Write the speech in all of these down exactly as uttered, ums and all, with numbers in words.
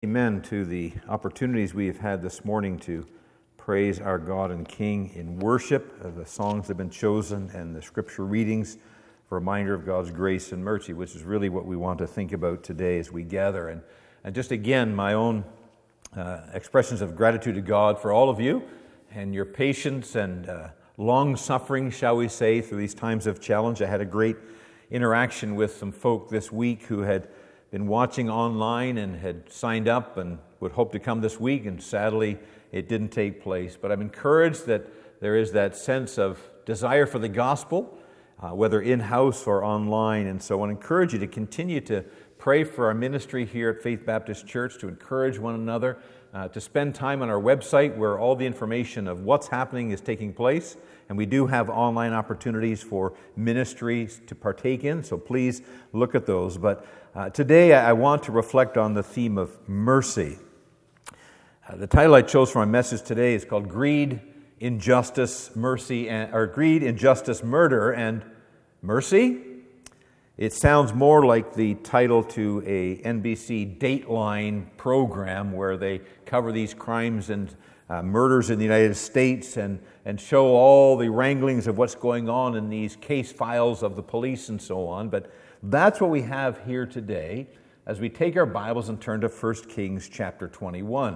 Amen to the opportunities we have had this morning to praise our God and King in worship, uh, the songs that have been chosen, and the scripture readings, a reminder of God's grace and mercy, which is really what we want to think about today as we gather. And, and just again, my own uh, expressions of gratitude to God for all of you and your patience and uh, long-suffering, shall we say, through these times of challenge. I had a great interaction with some folk this week who had been watching online and had signed up and would hope to come this week, and sadly it didn't take place. But I'm encouraged that there is that sense of desire for the gospel, uh, whether in-house or online. And so I want to encourage you to continue to pray for our ministry here at Faith Baptist Church, to encourage one another, uh, to spend time on our website where all the information of what's happening is taking place. And we do have online opportunities for ministries to partake in, so please look at those. But uh, today I want to reflect on the theme of mercy. Uh, the title I chose for my message today is called Greed, Injustice, Mercy, and, or Greed, Injustice, Murder, and Mercy. It sounds more like the title to a N B C Dateline program where they cover these crimes and uh, murders in the United States and, and show all the wranglings of what's going on in these case files of the police and so on. But that's what we have here today as we take our Bibles and turn to First Kings chapter twenty-one.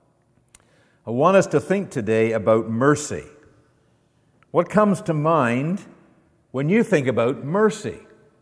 I want us to think today about mercy. What comes to mind when you think about mercy?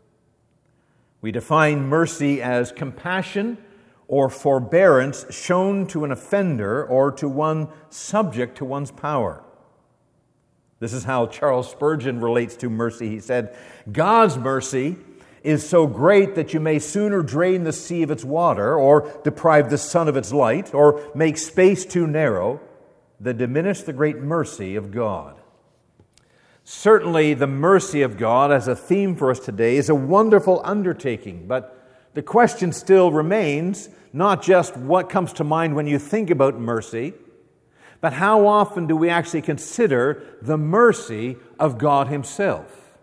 We define mercy as compassion or forbearance shown to an offender or to one subject to one's power. This is how Charles Spurgeon relates to mercy. He said, "God's mercy is so great that you may sooner drain the sea of its water or deprive the sun of its light or make space too narrow than diminish the great mercy of God." Certainly, the mercy of God as a theme for us today is a wonderful undertaking, but the question still remains not just what comes to mind when you think about mercy, but how often do we actually consider the mercy of God Himself?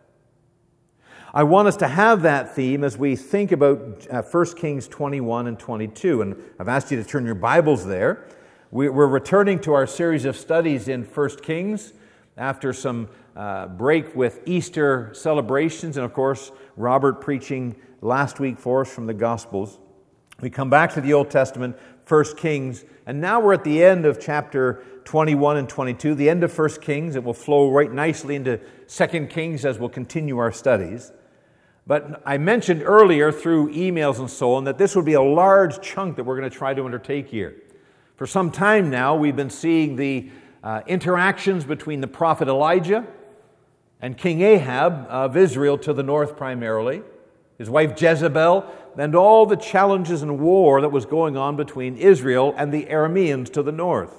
I want us to have that theme as we think about uh, First Kings twenty-one and twenty-two, and I've asked you to turn your Bibles there. We're returning to our series of studies in First Kings after some uh, break with Easter celebrations, and of course, Robert preaching last week for us from the Gospels. We come back to the Old Testament, First Kings, and now we're at the end of chapter twenty-one and twenty-two, the end of First Kings. It will flow right nicely into Second Kings as we'll continue our studies. But I mentioned earlier through emails and so on that this would be a large chunk that we're going to try to undertake here. For some time now, we've been seeing the uh, interactions between the prophet Elijah and King Ahab of Israel to the north primarily, his wife Jezebel, and all the challenges and war that was going on between Israel and the Arameans to the north.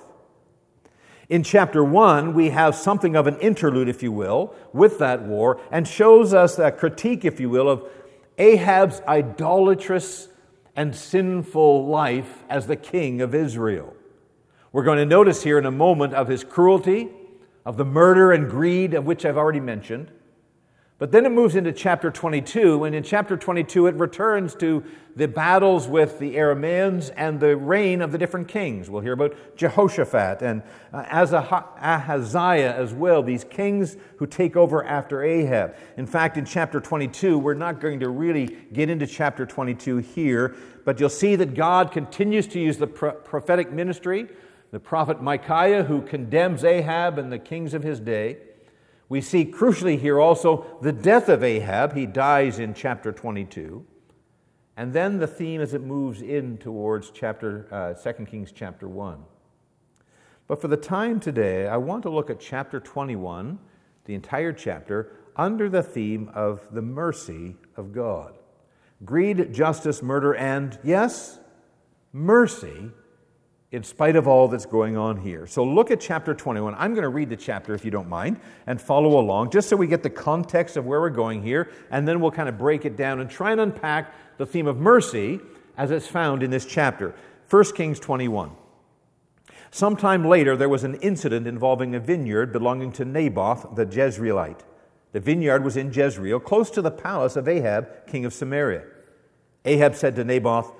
In chapter one, we have something of an interlude, if you will, with that war, and shows us a critique, if you will, of Ahab's idolatrous and sinful life as the king of Israel. We're going to notice here in a moment of his cruelty, of the murder and greed of which I've already mentioned. But then it moves into chapter twenty-two, and in chapter twenty-two it returns to the battles with the Arameans and the reign of the different kings. We'll hear about Jehoshaphat and uh, Ahaziah as well, these kings who take over after Ahab. In fact, in chapter twenty-two, we're not going to really get into chapter twenty-two here, but you'll see that God continues to use the pro- prophetic ministry, the prophet Micaiah, who condemns Ahab and the kings of his day. We see crucially here also the death of Ahab. He dies in chapter twenty-two. And then the theme as it moves in towards chapter uh, Second Kings chapter one. But for the time today, I want to look at chapter twenty-one, the entire chapter, under the theme of the mercy of God. Greed, justice, murder, and, yes, mercy in spite of all that's going on here. So look at chapter twenty-one. I'm going to read the chapter, if you don't mind, and follow along, just so we get the context of where we're going here, and then we'll kind of break it down and try and unpack the theme of mercy as it's found in this chapter. First Kings twenty-one. Sometime later, there was an incident involving a vineyard belonging to Naboth the Jezreelite. The vineyard was in Jezreel, close to the palace of Ahab, king of Samaria. Ahab said to Naboth,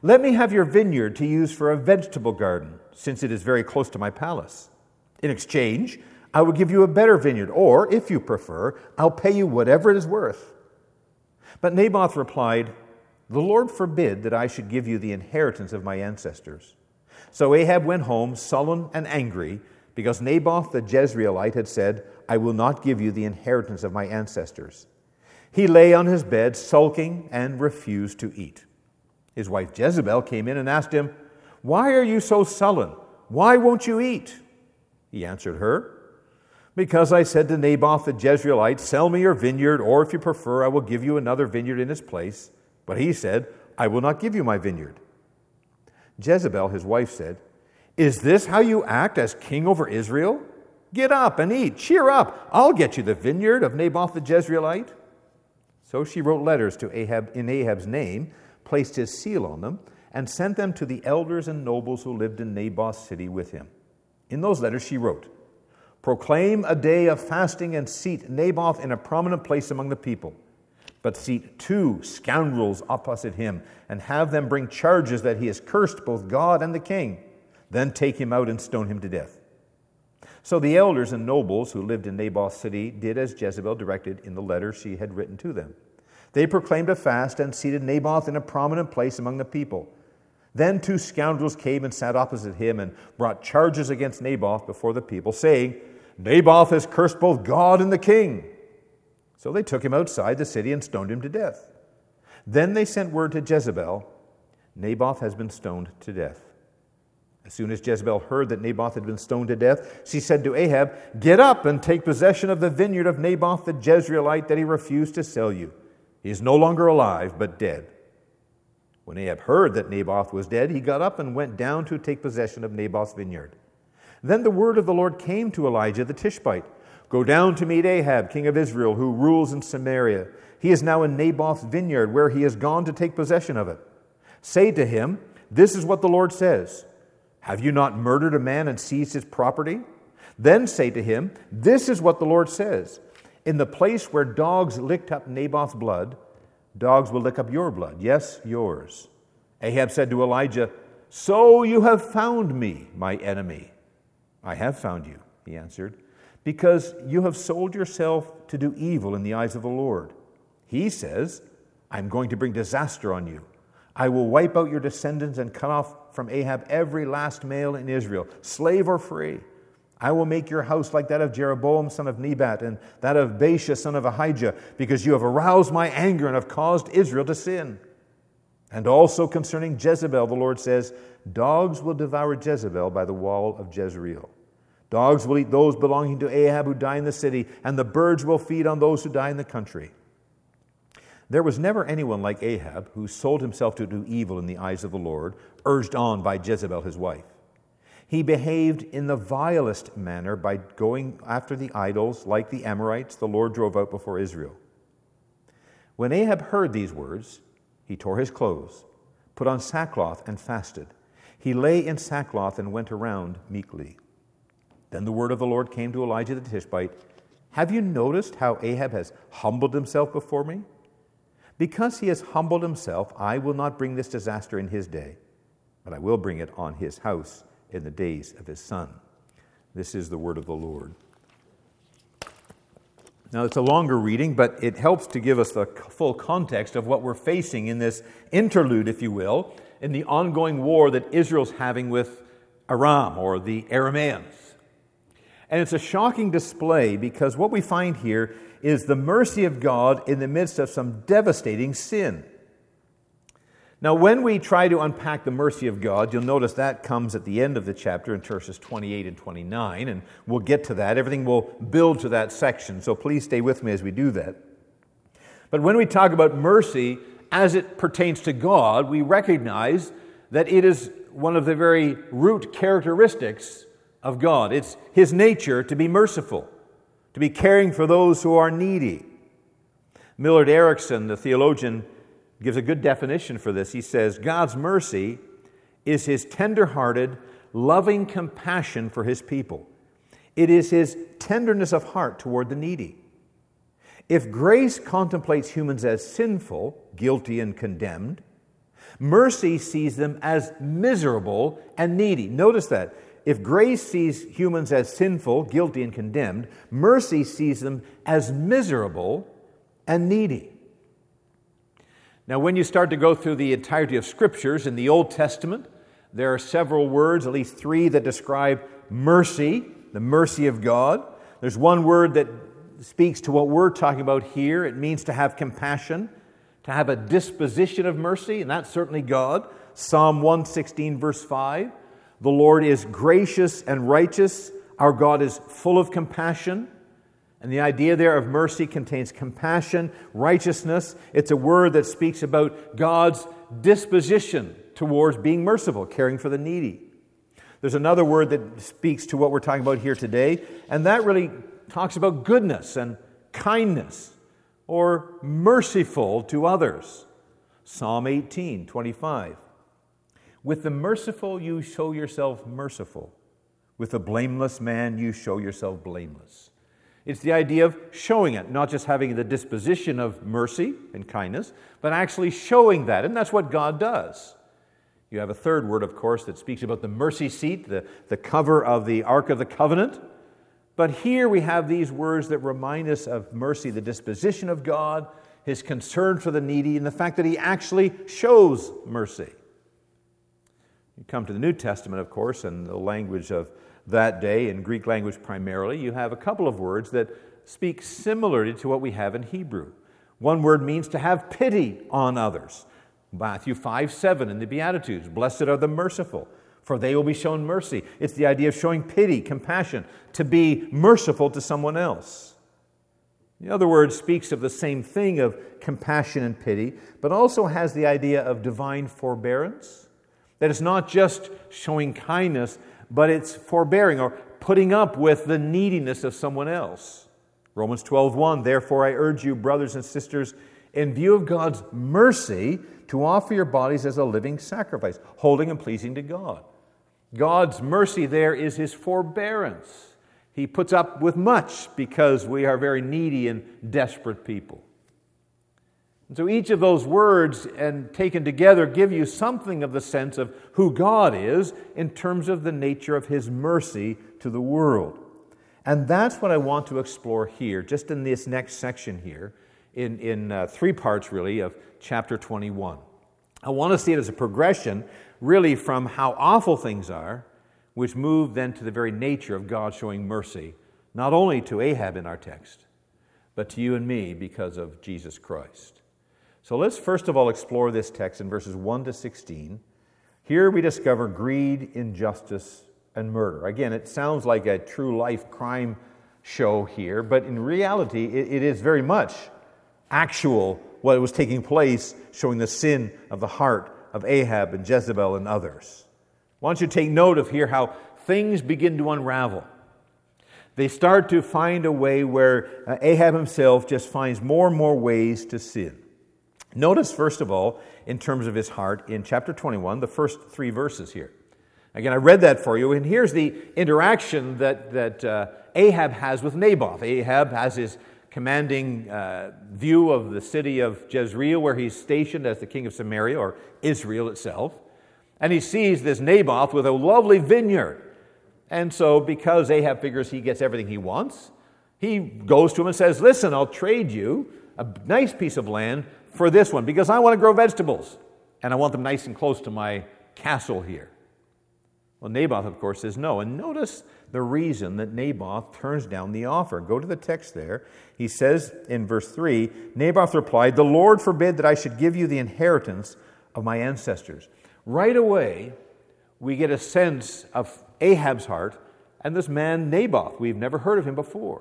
Let me have your vineyard to use for a vegetable garden, since it is very close to my palace. In exchange, I will give you a better vineyard, or, if you prefer, I'll pay you whatever it is worth." But Naboth replied, "The Lord forbid that I should give you the inheritance of my ancestors." So Ahab went home sullen and angry, because Naboth the Jezreelite had said, "I will not give you the inheritance of my ancestors." He lay on his bed, sulking, and refused to eat. His wife Jezebel came in and asked him, "Why are you so sullen? Why won't you eat?" He answered her, "Because I said to Naboth the Jezreelite, 'Sell me your vineyard, or if you prefer, I will give you another vineyard in its place.' But he said, 'I will not give you my vineyard.'" Jezebel, his wife, said, "Is this how you act as king over Israel? Get up and eat. Cheer up. I'll get you the vineyard of Naboth the Jezreelite." So she wrote letters to Ahab in Ahab's name, placed his seal on them, and sent them to the elders and nobles who lived in Naboth's city with him. In those letters she wrote, "Proclaim a day of fasting and seat Naboth in a prominent place among the people. But seat two scoundrels opposite him, and have them bring charges that he has cursed both God and the king. Then take him out and stone him to death." So the elders and nobles who lived in Naboth's city did as Jezebel directed in the letter she had written to them. They proclaimed a fast and seated Naboth in a prominent place among the people. Then two scoundrels came and sat opposite him and brought charges against Naboth before the people, saying, "Naboth has cursed both God and the king." So they took him outside the city and stoned him to death. Then they sent word to Jezebel, "Naboth has been stoned to death." As soon as Jezebel heard that Naboth had been stoned to death, she said to Ahab, "Get up and take possession of the vineyard of Naboth the Jezreelite that he refused to sell you. He is no longer alive, but dead." When Ahab heard that Naboth was dead, he got up and went down to take possession of Naboth's vineyard. Then the word of the Lord came to Elijah the Tishbite, "Go down to meet Ahab, king of Israel, who rules in Samaria. He is now in Naboth's vineyard, where he has gone to take possession of it. Say to him, 'This is what the Lord says. Have you not murdered a man and seized his property?' Then say to him, 'This is what the Lord says. In the place where dogs licked up Naboth's blood, dogs will lick up your blood. Yes, yours.'" Ahab said to Elijah, "So you have found me, my enemy." "I have found you," he answered, "because you have sold yourself to do evil in the eyes of the Lord. He says, 'I'm going to bring disaster on you. I will wipe out your descendants and cut off from Ahab every last male in Israel, slave or free. I will make your house like that of Jeroboam son of Nebat and that of Baasha son of Ahijah, because you have aroused my anger and have caused Israel to sin.' And also concerning Jezebel, the Lord says, 'Dogs will devour Jezebel by the wall of Jezreel. Dogs will eat those belonging to Ahab who die in the city, and the birds will feed on those who die in the country.' There was never anyone like Ahab who sold himself to do evil in the eyes of the Lord, urged on by Jezebel his wife. He behaved in the vilest manner by going after the idols like the Amorites the Lord drove out before Israel. When Ahab heard these words, he tore his clothes, put on sackcloth, and fasted. He lay in sackcloth and went around meekly. Then the word of the Lord came to Elijah the Tishbite, "Have you noticed how Ahab has humbled himself before me? Because he has humbled himself, I will not bring this disaster in his day, but I will bring it on his house in the days of his son." This is the word of the Lord. Now, it's a longer reading, but it helps to give us the full context of what we're facing in this interlude, if you will, in the ongoing war that Israel's having with Aram, or the Arameans. And it's a shocking display because what we find here is the mercy of God in the midst of some devastating sin. Now, when we try to unpack the mercy of God, you'll notice that comes at the end of the chapter in verses twenty-eight and twenty-nine, and we'll get to that. Everything will build to that section, so please stay with me as we do that. But when we talk about mercy as it pertains to God, we recognize that it is one of the very root characteristics of God. It's His nature to be merciful, to be caring for those who are needy. Millard Erickson, the theologian, gives a good definition for this. He says, God's mercy is His tender-hearted, loving compassion for His people. It is His tenderness of heart toward the needy. If grace contemplates humans as sinful, guilty, and condemned, Mercy sees them as miserable and needy. Notice that. If grace sees humans as sinful, guilty, and condemned, mercy sees them as miserable and needy. Now, when you start to go through the entirety of Scriptures in the Old Testament, there are several words, at least three, that describe mercy, the mercy of God. There's one word that speaks to what we're talking about here. It means to have compassion, to have a disposition of mercy, and that's certainly God. Psalm one sixteen, verse five. The Lord is gracious and righteous. Our God is full of compassion. And the idea there of mercy contains compassion, righteousness. It's a word that speaks about God's disposition towards being merciful, caring for the needy. There's another word that speaks to what we're talking about here today, and that really talks about goodness and kindness, or merciful to others. Psalm eighteen, twenty-five. With the merciful you show yourself merciful. With the blameless man you show yourself blameless. It's the idea of showing it, not just having the disposition of mercy and kindness, but actually showing that, and that's what God does. You have a third word, of course, that speaks about the mercy seat, the, the cover of the Ark of the Covenant. But here we have these words that remind us of mercy, the disposition of God, His concern for the needy, and the fact that He actually shows mercy. You come to the New Testament, of course, and the language of that day, in Greek language primarily, you have a couple of words that speak similarly to what we have in Hebrew. One word means to have pity on others. Matthew five seven in the Beatitudes, blessed are the merciful, for they will be shown mercy. It's the idea of showing pity, compassion, to be merciful to someone else. The other word speaks of the same thing of compassion and pity, but also has the idea of divine forbearance. That it's not just showing kindness, but it's forbearing or putting up with the neediness of someone else. Romans twelve one, therefore I urge you, brothers and sisters, in view of God's mercy, to offer your bodies as a living sacrifice, holy and pleasing to God. God's mercy there is His forbearance. He puts up with much because we are very needy and desperate people. And so each of those words, and taken together, give you something of the sense of who God is in terms of the nature of His mercy to the world. And that's what I want to explore here, just in this next section here, in, in uh, three parts really of chapter twenty-one. I want to see it as a progression really from how awful things are, which move then to the very nature of God showing mercy, not only to Ahab in our text, but to you and me because of Jesus Christ. So let's first of all explore this text in verses one to sixteen. Here we discover greed, injustice, and murder. Again, it sounds like a true life crime show here, but in reality it, it is very much actual what was taking place, showing the sin of the heart of Ahab and Jezebel and others. I want you to take note of here how things begin to unravel. They start to find a way where uh, Ahab himself just finds more and more ways to sin. Notice, first of all, in terms of his heart, in chapter twenty-one, the first three verses here. Again, I read that for you, and here's the interaction that, that uh, Ahab has with Naboth. Ahab has his commanding uh, view of the city of Jezreel, where he's stationed as the king of Samaria, or Israel itself. And he sees this Naboth with a lovely vineyard. And so, because Ahab figures he gets everything he wants, he goes to him and says, listen, I'll trade you a nice piece of land for this one, because I want to grow vegetables, and I want them nice and close to my castle here. Well, Naboth, of course, says no. And notice the reason that Naboth turns down the offer. Go to the text there. He says in verse three, Naboth replied, the Lord forbid that I should give you the inheritance of my ancestors. Right away, we get a sense of Ahab's heart and this man Naboth. We've never heard of him before.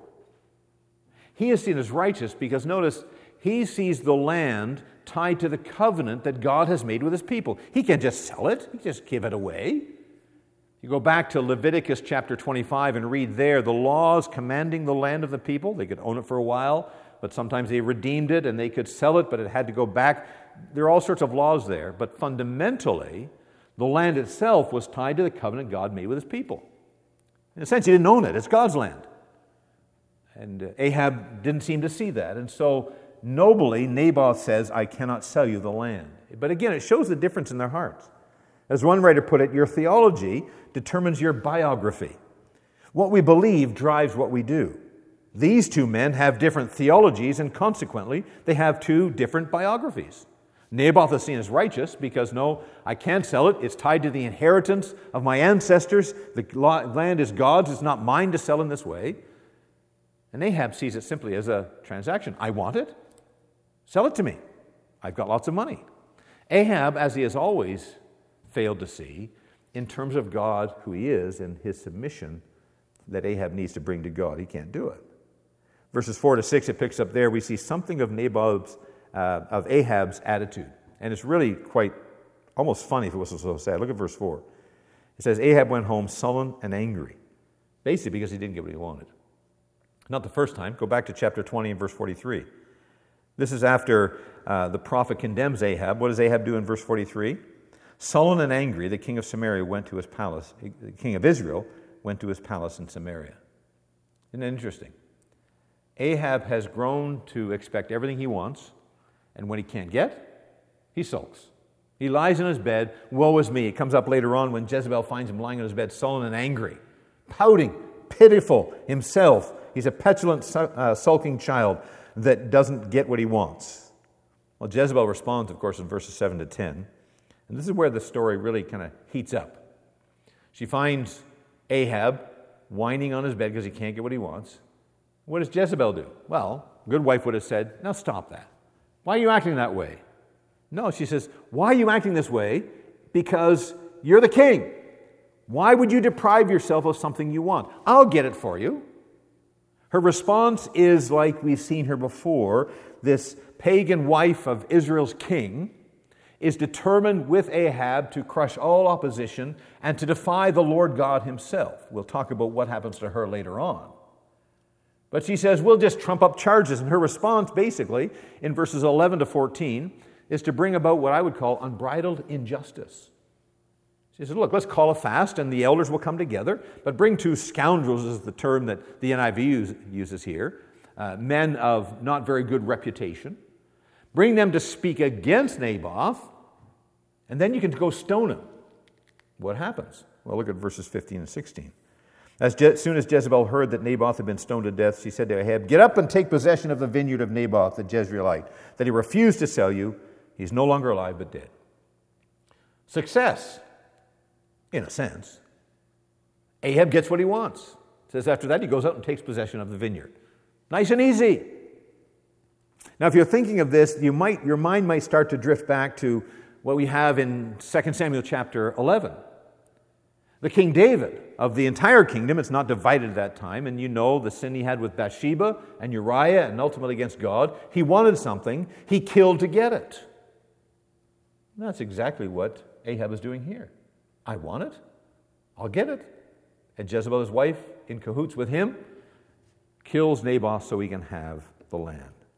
He is seen as righteous because, notice, he sees the land tied to the covenant that God has made with His people. He can't just sell it. He can't just give it away. You go back to Leviticus chapter twenty-five and read there the laws commanding the land of the people. They could own it for a while, but sometimes they redeemed it and they could sell it, but it had to go back. There are all sorts of laws there, but fundamentally, the land itself was tied to the covenant God made with His people. In a sense, He didn't own it. It's God's land. And Ahab didn't seem to see that. And so, nobly, Naboth says, I cannot sell you the land. But again, it shows the difference in their hearts. As one writer put it, your theology determines your biography. What we believe drives what we do. These two men have different theologies, and consequently, they have two different biographies. Naboth is seen as righteous because, no, I can't sell it. It's tied to the inheritance of my ancestors. The land is God's. It's not mine to sell in this way. And Ahab sees it simply as a transaction. I want it. Sell it to me. I've got lots of money. Ahab, as he has always failed to see, in terms of God, who he is, and his submission that Ahab needs to bring to God, he can't do it. Verses four to six, it picks up there. We see something of Naboth's, uh, of Ahab's attitude. And it's really quite, almost funny if it wasn't so sad. Look at verse four. It says, Ahab went home sullen and angry, basically because he didn't get what he wanted. Not the first time. Go back to chapter twenty and verse forty-three. This is after uh, the prophet condemns Ahab. What does Ahab do in verse forty-three? Sullen and angry, the king of Samaria went to his palace. The king of Israel went to his palace in Samaria. Isn't that interesting? Ahab has grown to expect everything he wants, and when he can't get, he sulks. He lies in his bed, woe is me. It comes up later on when Jezebel finds him lying in his bed, sullen and angry, pouting, pitiful himself. He's a petulant, uh, sulking child that doesn't get what he wants. Well, Jezebel responds, of course, in verses seven to ten. And this is where the story really kind of heats up. She finds Ahab whining on his bed because he can't get what he wants. What does Jezebel do? Well, a good wife would have said, now stop that. Why are you acting that way? No, she says, why are you acting this way? Because you're the king. Why would you deprive yourself of something you want? I'll get it for you. Her response is like we've seen her before. This pagan wife of Israel's king is determined with Ahab to crush all opposition and to defy the Lord God himself. We'll talk about what happens to her later on. But she says, we'll just trump up charges. And her response, basically, in verses eleven to fourteen, is to bring about what I would call unbridled injustice. She says, look, let's call a fast and the elders will come together, but bring two scoundrels is the term that the N I V use, uses here, uh, men of not very good reputation. Bring them to speak against Naboth, and then you can go stone him. What happens? Well, look at verses fifteen and sixteen. As Je- soon as Jezebel heard that Naboth had been stoned to death, she said to Ahab, get up and take possession of the vineyard of Naboth the Jezreelite, that he refused to sell you. He's no longer alive but dead. Success. In a sense. Ahab gets what he wants. It says after that he goes out and takes possession of the vineyard. Nice and easy. Now if you're thinking of this, you might, your mind might start to drift back to what we have in Second Samuel chapter eleven. The King David of the entire kingdom, it's not divided at that time, and you know the sin he had with Bathsheba and Uriah and ultimately against God. He wanted something. He killed to get it. And that's exactly what Ahab is doing here. I want it. I'll get it. And Jezebel, his wife, in cahoots with him, kills Naboth so he can have the land.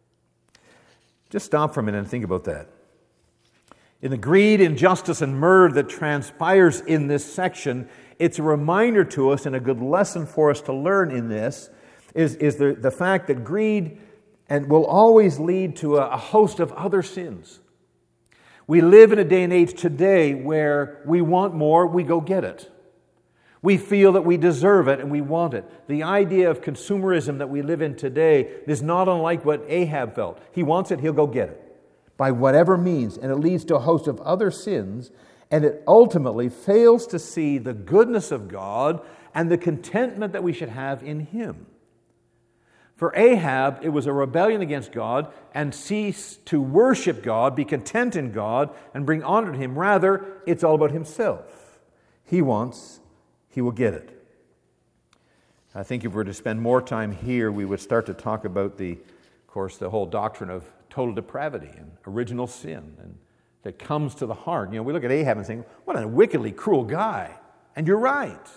Just stop for a minute and think about that. In the greed, injustice, and murder that transpires in this section, it's a reminder to us and a good lesson for us to learn in this is, is the, the fact that greed and will always lead to a, a host of other sins. We live in a day and age today where we want more, we go get it. We feel that we deserve it and we want it. The idea of consumerism that we live in today is not unlike what Ahab felt. He wants it, he'll go get it by whatever means, and it leads to a host of other sins, and it ultimately fails to see the goodness of God and the contentment that we should have in Him. For Ahab, it was a rebellion against God and cease to worship God, be content in God, and bring honor to Him. Rather, it's all about himself. He wants, he will get it. I think if we were to spend more time here, we would start to talk about the, of course, the whole doctrine of total depravity and original sin, and that comes to the heart. You know, we look at Ahab and think, what a wickedly cruel guy. And you're right.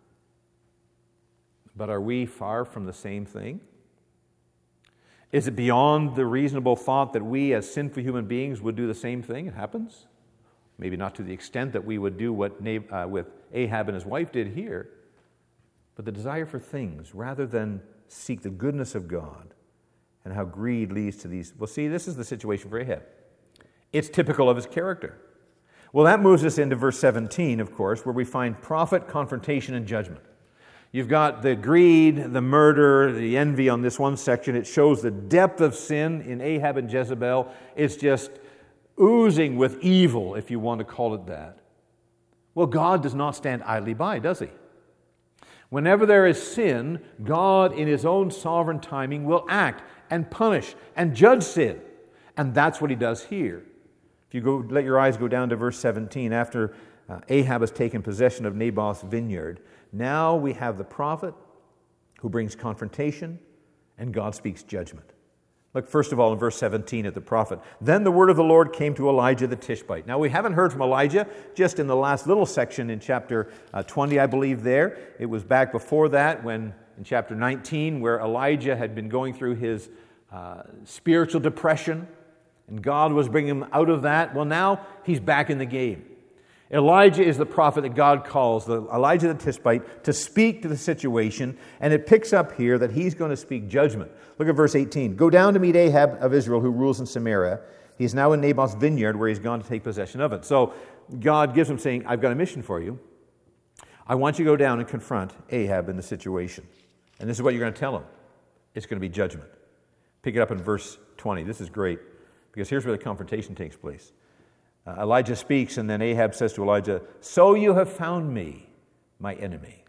But are we far from the same thing? Is it beyond the reasonable thought that we as sinful human beings would do the same thing? It happens. Maybe not to the extent that we would do what Nab- uh, with Ahab and his wife did here, but the desire for things rather than seek the goodness of God and how greed leads to these. Well, see, this is the situation for Ahab. It's typical of his character. Well, that moves us into verse seventeen, of course, where we find prophet, confrontation, and judgment. You've got the greed, the murder, the envy on this one section. It shows the depth of sin in Ahab and Jezebel. It's just oozing with evil, if you want to call it that. Well, God does not stand idly by, does he? Whenever there is sin, God, in his own sovereign timing, will act and punish and judge sin. And that's what he does here. If you go, let your eyes go down to verse seventeen, after uh, Ahab has taken possession of Naboth's vineyard, now we have the prophet who brings confrontation, and God speaks judgment. Look, first of all, in verse seventeen at the prophet. Then the word of the Lord came to Elijah the Tishbite. Now, we haven't heard from Elijah just in the last little section in chapter uh, twenty, I believe, there. It was back before that when, in chapter nineteen, where Elijah had been going through his uh, spiritual depression, and God was bringing him out of that. Well, now he's back in the game. Elijah is the prophet that God calls, the Elijah the Tishbite, to speak to the situation, and it picks up here that he's going to speak judgment. Look at verse eighteen. Go down to meet Ahab of Israel, who rules in Samaria. He's now in Naboth's vineyard, where he's gone to take possession of it. So God gives him, saying, I've got a mission for you. I want you to go down and confront Ahab in the situation. And this is what you're going to tell him. It's going to be judgment. Pick it up in verse twenty. This is great, because here's where the confrontation takes place. Uh, Elijah speaks, and then Ahab says to Elijah, so you have found me, my enemy.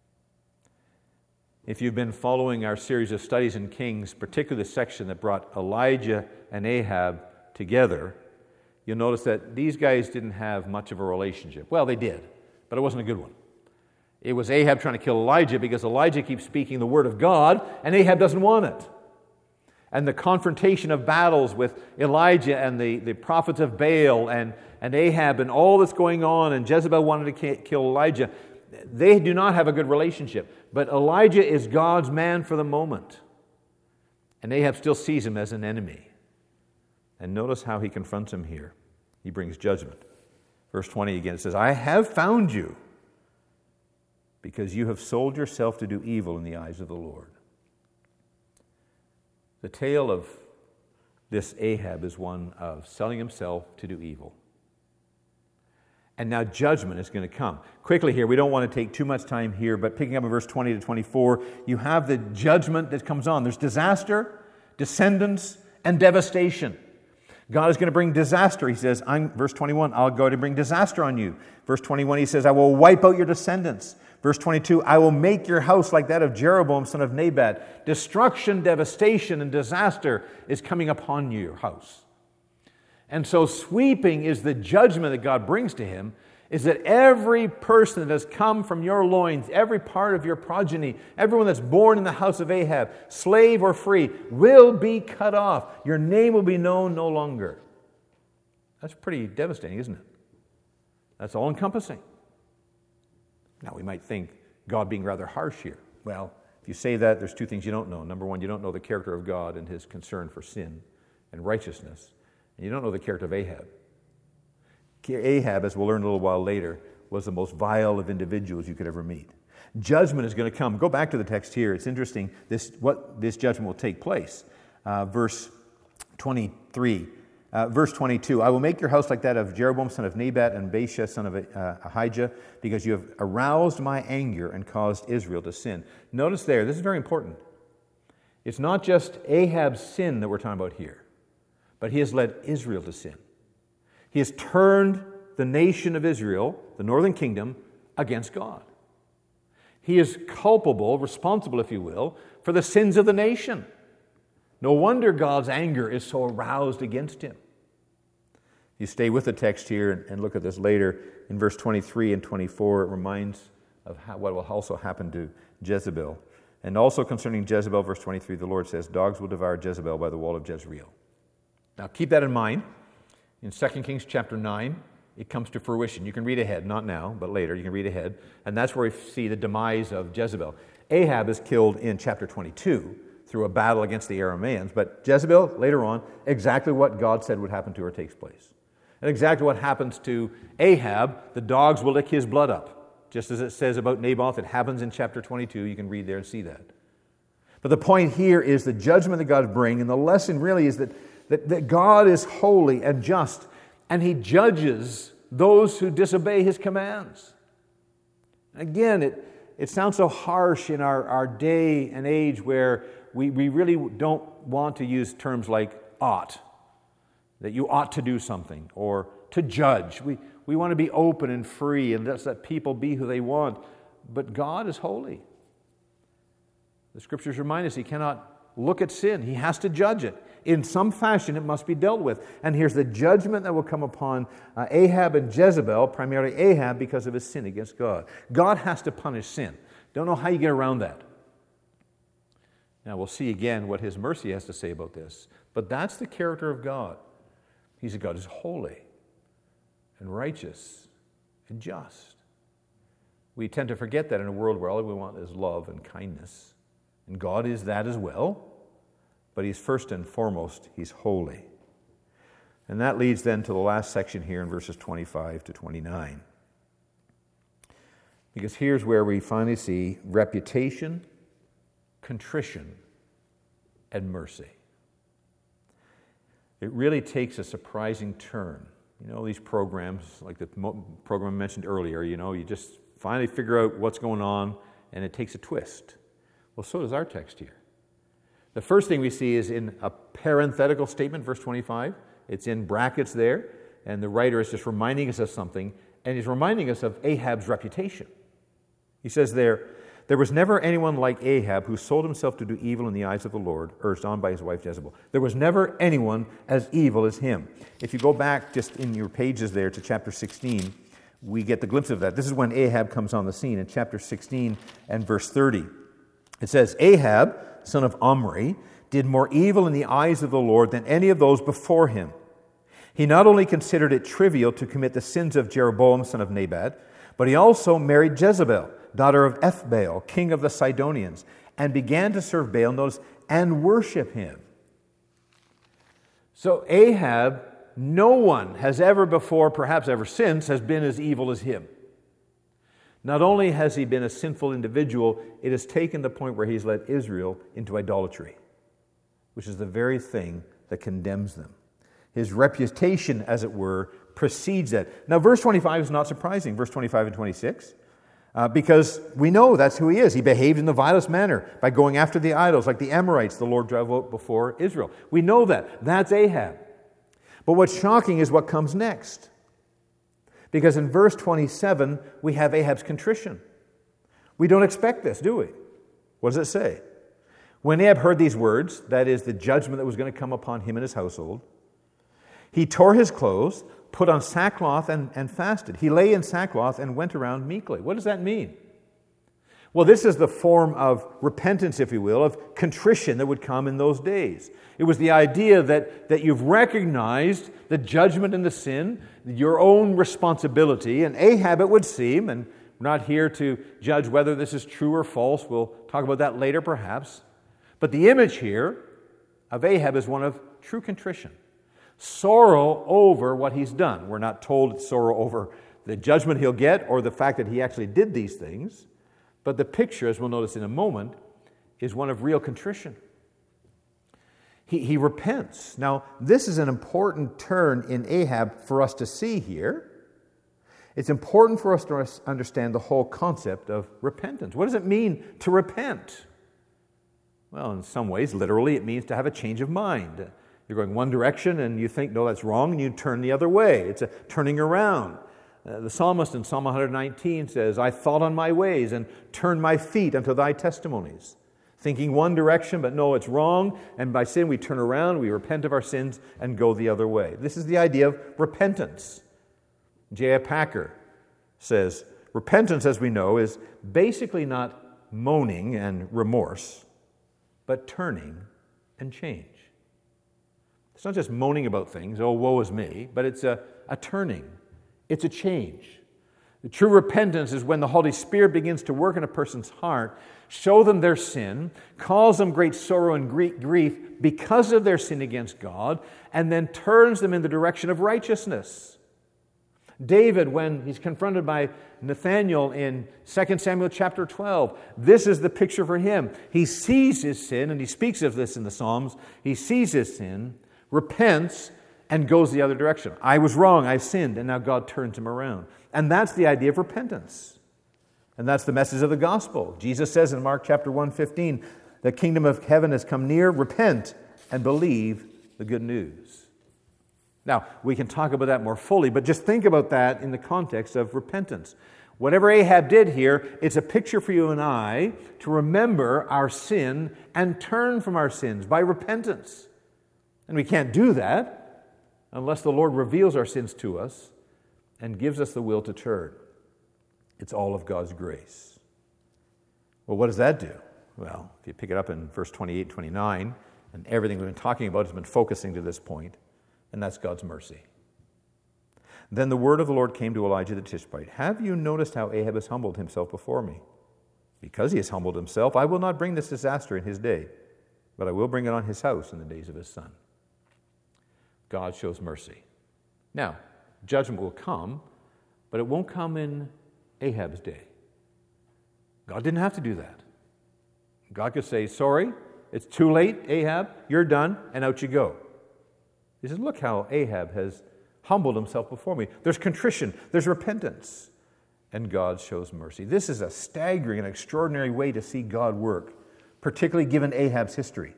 If you've been following our series of studies in Kings, particularly the section that brought Elijah and Ahab together, you'll notice that these guys didn't have much of a relationship. Well, they did, but it wasn't a good one. It was Ahab trying to kill Elijah because Elijah keeps speaking the word of God, and Ahab doesn't want it. And the confrontation of battles with Elijah and the, the prophets of Baal and, and Ahab and all that's going on, and Jezebel wanted to kill Elijah, they do not have a good relationship. But Elijah is God's man for the moment. And Ahab still sees him as an enemy. And notice how he confronts him here. He brings judgment. Verse twenty again, it says, I have found you because you have sold yourself to do evil in the eyes of the Lord. The tale of this Ahab is one of selling himself to do evil. And now judgment is going to come. Quickly here, we don't want to take too much time here, but picking up in verse twenty to twenty-four, you have the judgment that comes on. There's disaster, descendants, and devastation. God is going to bring disaster. He says, I'm, verse twenty-one, I'll go to bring disaster on you. Verse twenty-one, he says, I will wipe out your descendants. Verse twenty-two, I will make your house like that of Jeroboam, son of Nebat. Destruction, devastation, and disaster is coming upon your house. And so sweeping is the judgment that God brings to him, is that every person that has come from your loins, every part of your progeny, everyone that's born in the house of Ahab, slave or free, will be cut off. Your name will be known no longer. That's pretty devastating, isn't it? That's all-encompassing. Now, we might think God being rather harsh here. Well, if you say that, there's two things you don't know. Number one, you don't know the character of God and his concern for sin and righteousness. And you don't know the character of Ahab. Ahab, as we'll learn a little while later, was the most vile of individuals you could ever meet. Judgment is going to come. Go back to the text here. It's interesting this, what this judgment will take place. Uh, verse twenty-three. Uh, verse twenty-two, I will make your house like that of Jeroboam, son of Nebat, and Baasha, son of uh, Ahijah, because you have aroused my anger and caused Israel to sin. Notice there, this is very important. It's not just Ahab's sin that we're talking about here, but he has led Israel to sin. He has turned the nation of Israel, the northern kingdom, against God. He is culpable, responsible, if you will, for the sins of the nation. No wonder God's anger is so aroused against him. You stay with the text here and look at this later. In verse twenty-three and twenty-four, it reminds of how, what will also happen to Jezebel. And also concerning Jezebel, verse twenty-three, the Lord says, dogs will devour Jezebel by the wall of Jezreel. Now keep that in mind. In Second Kings chapter nine, it comes to fruition. You can read ahead, not now, but later. You can read ahead. And that's where we see the demise of Jezebel. Ahab is killed in chapter twenty-two through a battle against the Arameans. But Jezebel, later on, exactly what God said would happen to her takes place. And exactly what happens to Ahab, the dogs will lick his blood up. Just as it says about Naboth, it happens in chapter twenty-two. You can read there and see that. But the point here is the judgment that God brings, and the lesson really is that, that, that God is holy and just, and he judges those who disobey his commands. Again, it, it sounds so harsh in our, our day and age where we, we really don't want to use terms like ought, that you ought to do something, or to judge. We, we want to be open and free and just let people be who they want. But God is holy. The Scriptures remind us he cannot look at sin. He has to judge it. In some fashion, it must be dealt with. And here's the judgment that will come upon uh, Ahab and Jezebel, primarily Ahab, because of his sin against God. God has to punish sin. Don't know how you get around that. Now, we'll see again what his mercy has to say about this. But that's the character of God. He's a God who's holy and righteous and just. We tend to forget that in a world where all we want is love and kindness. And God is that as well. But he's first and foremost, he's holy. And that leads then to the last section here in verses twenty-five to twenty-nine. Because here's where we finally see reputation, contrition, and mercy. It really takes a surprising turn. You know, these programs, like the program I mentioned earlier, you know, you just finally figure out what's going on, and it takes a twist. Well, so does our text here. The first thing we see is in a parenthetical statement, verse twenty-five. It's in brackets there, and the writer is just reminding us of something, and he's reminding us of Ahab's reputation. He says there, there was never anyone like Ahab who sold himself to do evil in the eyes of the Lord, urged on by his wife Jezebel. There was never anyone as evil as him. If you go back just in your pages there to chapter sixteen, we get the glimpse of that. This is when Ahab comes on the scene in chapter sixteen and verse thirty. It says, Ahab, son of Omri, did more evil in the eyes of the Lord than any of those before him. He not only considered it trivial to commit the sins of Jeroboam, son of Nebat, but he also married Jezebel, daughter of Ethbaal, king of the Sidonians, and began to serve Baal, notice, and worship him. So Ahab, no one has ever before, perhaps ever since, has been as evil as him. Not only has he been a sinful individual, it has taken the point where he's led Israel into idolatry, which is the very thing that condemns them. His reputation, as it were, precedes that. Now, verse twenty-five is not surprising, verse twenty-five and twenty-six, uh, because we know that's who he is. He behaved in the vilest manner by going after the idols, like the Amorites the Lord drove out before Israel. We know that. That's Ahab. But what's shocking is what comes next. Because in verse twenty-seven, we have Ahab's contrition. We don't expect this, do we? What does it say? When Ahab heard these words, that is the judgment that was going to come upon him and his household, he tore his clothes, put on sackcloth, and, and fasted. He lay in sackcloth and went around meekly. What does that mean? Well, this is the form of repentance, if you will, of contrition that would come in those days. It was the idea that, that you've recognized the judgment and the sin, your own responsibility, and Ahab, it would seem, and we're not here to judge whether this is true or false. We'll talk about that later, perhaps. But the image here of Ahab is one of true contrition. Sorrow over what he's done. We're not told it's sorrow over the judgment he'll get or the fact that he actually did these things. But the picture, as we'll notice in a moment, is one of real contrition. He, he repents. Now, this is an important turn in Ahab for us to see here. It's important for us to understand the whole concept of repentance. What does it mean to repent? Well, in some ways, literally, it means to have a change of mind. You're going one direction and you think, no, that's wrong, and you turn the other way. It's a turning around. Uh, the psalmist in Psalm one nineteen says, I thought on my ways and turned my feet unto thy testimonies. Thinking one direction, but no, it's wrong. And by sin, we turn around, we repent of our sins, and go the other way. This is the idea of repentance. J I Packer says, repentance, as we know, is basically not moaning and remorse, but turning and change. It's not just moaning about things, oh, woe is me, but it's a, a turning. It's a change. The true repentance is when the Holy Spirit begins to work in a person's heart, show them their sin, cause them great sorrow and grief because of their sin against God, and then turns them in the direction of righteousness. David, when he's confronted by Nathanael in Second Samuel chapter twelve, this is the picture for him. He sees his sin, and he speaks of this in the Psalms. He sees his sin, repents, and goes the other direction. I was wrong, I sinned, and now God turns him around. And that's the idea of repentance. And that's the message of the gospel. Jesus says in Mark chapter one fifteen, the kingdom of heaven has come near, repent and believe the good news. Now, we can talk about that more fully, but just think about that in the context of repentance. Whatever Ahab did here, it's a picture for you and I to remember our sin and turn from our sins by repentance. And we can't do that unless the Lord reveals our sins to us and gives us the will to turn. It's all of God's grace. Well, what does that do? Well, if you pick it up in verse twenty-eight, twenty-nine, and everything we've been talking about has been focusing to this point, and that's God's mercy. Then the word of the Lord came to Elijah the Tishbite. Have you noticed how Ahab has humbled himself before me? Because he has humbled himself, I will not bring this disaster in his day, but I will bring it on his house in the days of his son. God shows mercy. Now, judgment will come, but it won't come in Ahab's day. God didn't have to do that. God could say, sorry, it's too late, Ahab, you're done, and out you go. He says, look how Ahab has humbled himself before me. There's contrition, there's repentance, and God shows mercy. This is a staggering and extraordinary way to see God work, particularly given Ahab's history.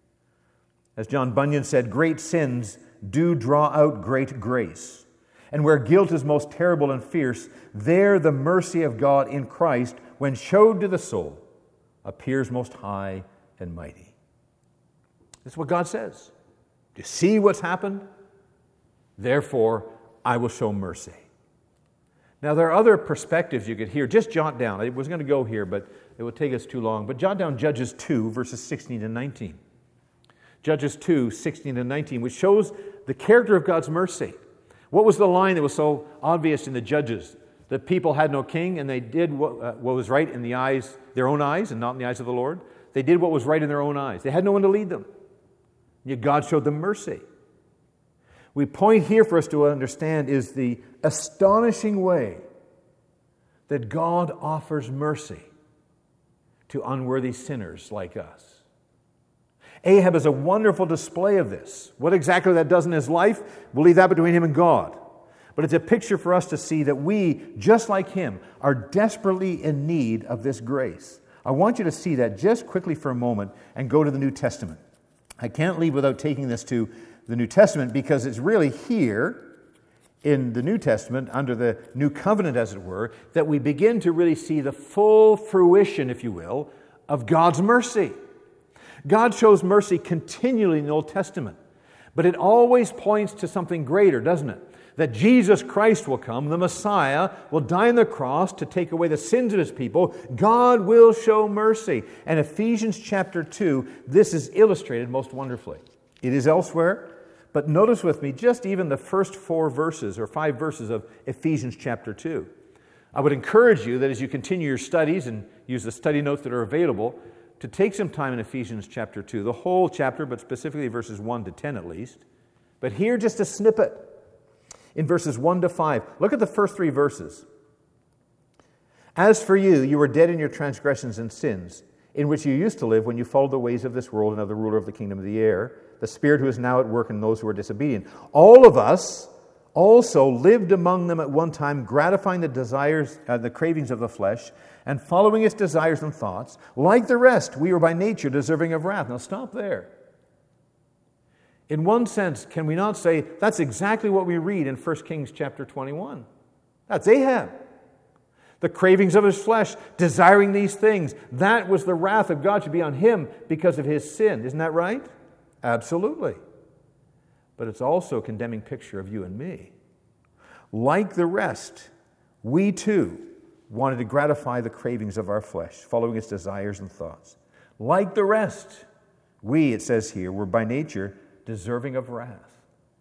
As John Bunyan said, great sins do draw out great grace. And where guilt is most terrible and fierce, there the mercy of God in Christ, when showed to the soul, appears most high and mighty. That's what God says. Do you see what's happened? Therefore, I will show mercy. Now, there are other perspectives you could hear. Just jot down. I was going to go here, but it would take us too long. But jot down Judges two, verses sixteen and nineteen. Judges two, sixteen and nineteen, which shows the character of God's mercy. What was the line that was so obvious in the Judges? The people had no king, and they did what, uh, what was right in the eyes, their own eyes, and not in the eyes of the Lord. They did what was right in their own eyes. They had no one to lead them. Yet God showed them mercy. We point here for us to understand is the astonishing way that God offers mercy to unworthy sinners like us. Ahab is a wonderful display of this. What exactly that does in his life, we'll leave that between him and God. But it's a picture for us to see that we, just like him, are desperately in need of this grace. I want you to see that just quickly for a moment and go to the New Testament. I can't leave without taking this to the New Testament because it's really here in the New Testament, under the New Covenant, as it were, that we begin to really see the full fruition, if you will, of God's mercy. God shows mercy continually in the Old Testament, but it always points to something greater, doesn't it? That Jesus Christ will come, the Messiah will die on the cross to take away the sins of his people. God will show mercy. And Ephesians chapter two, this is illustrated most wonderfully. It is elsewhere, but notice with me just even the first four verses or five verses of Ephesians chapter two. I would encourage you that as you continue your studies and use the study notes that are available, to take some time in Ephesians chapter two, the whole chapter, but specifically verses one to ten at least. But here just a snippet. In verses one to five, look at the first three verses. As for you, you were dead in your transgressions and sins, in which you used to live when you followed the ways of this world and of the ruler of the kingdom of the air, the spirit who is now at work in those who are disobedient. All of us also lived among them at one time, gratifying the desires, uh, the cravings of the flesh, and following its desires and thoughts. Like the rest, we were by nature deserving of wrath. Now stop there. In one sense, can we not say that's exactly what we read in First Kings chapter twenty-one? That's Ahab. The cravings of his flesh, desiring these things. That was the wrath of God should be on him because of his sin. Isn't that right? Absolutely. But it's also a condemning picture of you and me. Like the rest, we too wanted to gratify the cravings of our flesh, following its desires and thoughts. Like the rest, we, it says here, were by nature deserving of wrath.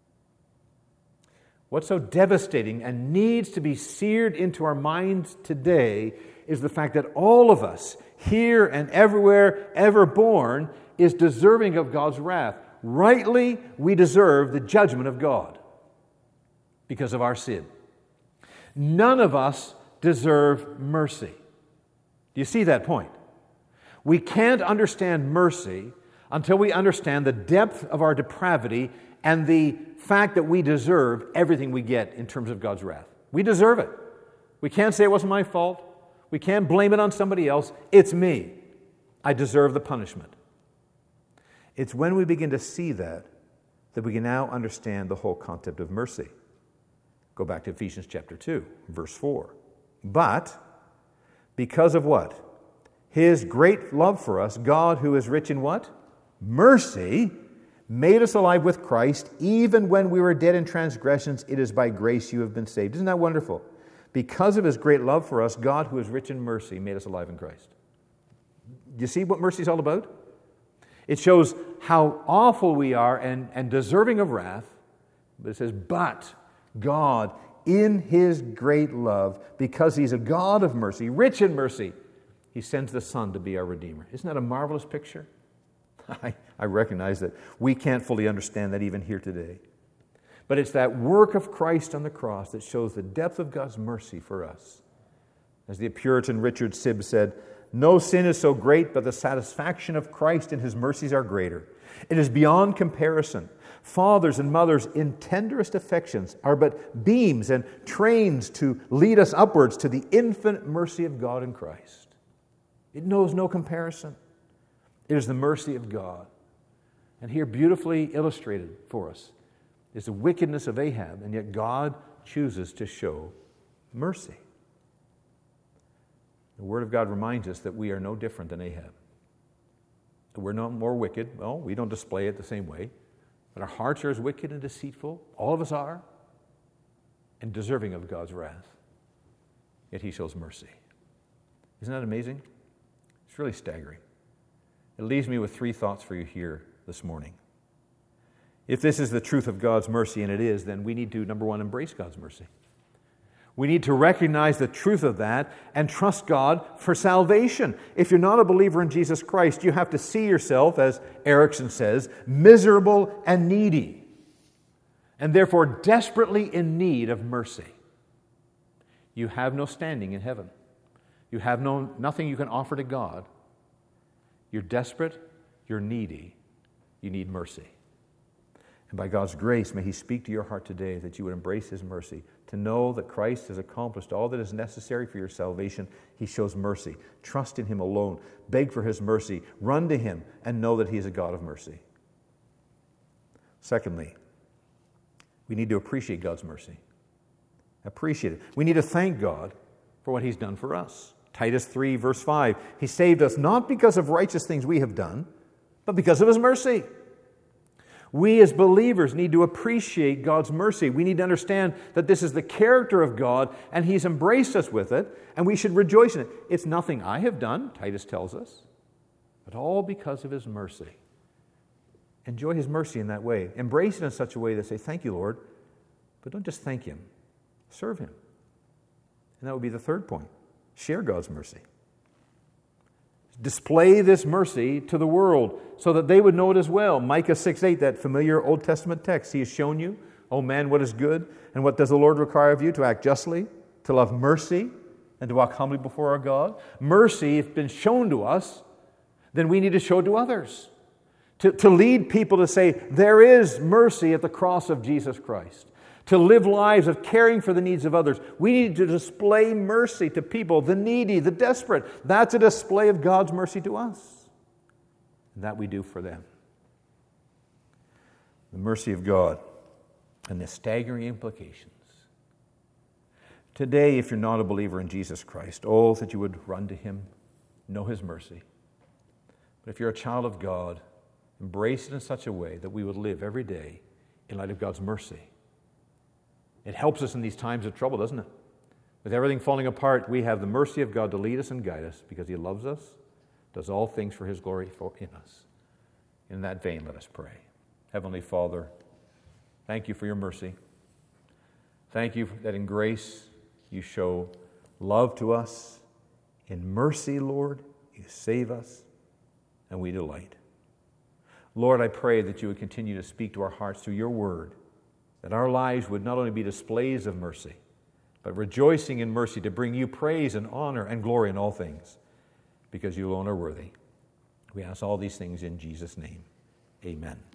What's so devastating and needs to be seared into our minds today is the fact that all of us, here and everywhere, ever born, is deserving of God's wrath. Rightly, we deserve the judgment of God because of our sin. None of us deserve mercy. Do you see that point? We can't understand mercy until we understand the depth of our depravity and the fact that we deserve everything we get in terms of God's wrath. We deserve it. We can't say it wasn't my fault. We can't blame it on somebody else. It's me. I deserve the punishment. It's when we begin to see that that we can now understand the whole concept of mercy. Go back to Ephesians chapter two, verse four. But because of what? His great love for us, God, who is rich in what? Mercy, made us alive with Christ, even when we were dead in transgressions. It is by grace you have been saved. Isn't that wonderful? Because of His great love for us, God, who is rich in mercy, made us alive in Christ. Do you see what mercy is all about? It shows how awful we are and, and deserving of wrath. But it says, but God, in His great love, because He's a God of mercy, rich in mercy, He sends the Son to be our Redeemer. Isn't that a marvelous picture? I, I recognize that we can't fully understand that even here today. But it's that work of Christ on the cross that shows the depth of God's mercy for us. As the Puritan Richard Sibbes said, no sin is so great, but the satisfaction of Christ and His mercies are greater. It is beyond comparison. Fathers and mothers in tenderest affections are but beams and trains to lead us upwards to the infinite mercy of God in Christ. It knows no comparison. It is the mercy of God. And here, beautifully illustrated for us, is the wickedness of Ahab, and yet God chooses to show mercy. The Word of God reminds us that we are no different than Ahab. That we're no more wicked. Well, we don't display it the same way. But our hearts are as wicked and deceitful. All of us are. And deserving of God's wrath. Yet He shows mercy. Isn't that amazing? It's really staggering. It leaves me with three thoughts for you here this morning. If this is the truth of God's mercy, and it is, then we need to, number one, embrace God's mercy. We need to recognize the truth of that and trust God for salvation. If you're not a believer in Jesus Christ, you have to see yourself, as Erickson says, miserable and needy, and therefore desperately in need of mercy. You have no standing in heaven. You have no nothing you can offer to God. You're desperate, you're needy, you need mercy. And by God's grace, may He speak to your heart today that you would embrace His mercy, to know that Christ has accomplished all that is necessary for your salvation. He shows mercy. Trust in Him alone. Beg for His mercy. Run to Him and know that He is a God of mercy. Secondly, we need to appreciate God's mercy. Appreciate it. We need to thank God for what He's done for us. Titus three, verse five, He saved us not because of righteous things we have done, but because of His mercy. We as believers need to appreciate God's mercy. We need to understand that this is the character of God, and He's embraced us with it, and we should rejoice in it. It's nothing I have done, Titus tells us, but all because of His mercy. Enjoy His mercy in that way. Embrace it in such a way that say, thank you, Lord, but don't just thank Him. Serve Him. And that would be the third point. Share God's mercy. Display this mercy to the world so that they would know it as well. Micah six eight, that familiar Old Testament text. He has shown you, O man, what is good, and what does the Lord require of you? To act justly, to love mercy, and to walk humbly before our God. Mercy, if been shown to us, then we need to show it to others. To, to lead people to say, there is mercy at the cross of Jesus Christ. To live lives of caring for the needs of others. We need to display mercy to people, the needy, the desperate. That's a display of God's mercy to us. And that we do for them. The mercy of God and the staggering implications. Today, if you're not a believer in Jesus Christ, oh, that you would run to Him, know His mercy. But if you're a child of God, embrace it in such a way that we would live every day in light of God's mercy. It helps us in these times of trouble, doesn't it? With everything falling apart, we have the mercy of God to lead us and guide us because He loves us, does all things for His glory in us. In that vein, let us pray. Heavenly Father, thank You for Your mercy. Thank You that in grace You show love to us. In mercy, Lord, You save us, and we delight. Lord, I pray that You would continue to speak to our hearts through Your word, that our lives would not only be displays of mercy, but rejoicing in mercy to bring You praise and honor and glory in all things, because You alone are worthy. We ask all these things in Jesus' name. Amen.